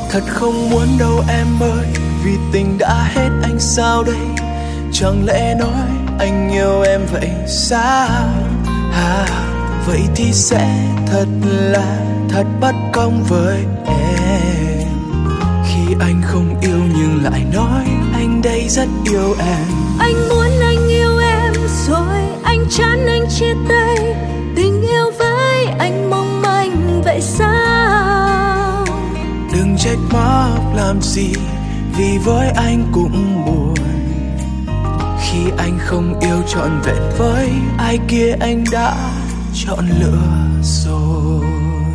Thật không muốn đâu em ơi, vì tình đã hết anh sao đây? Chẳng lẽ nói anh yêu em vậy sao? Vậy thì sẽ thật bất công với em. Khi anh không yêu nhưng lại nói anh đây rất yêu em. Anh muốn anh yêu em rồi anh chán anh chia tay. Tình yêu với anh mong manh vậy sao? Đừng trách móc làm gì, vì với anh cũng buồn. Khi anh không yêu trọn vẹn với ai kia, anh đã chọn lựa rồi.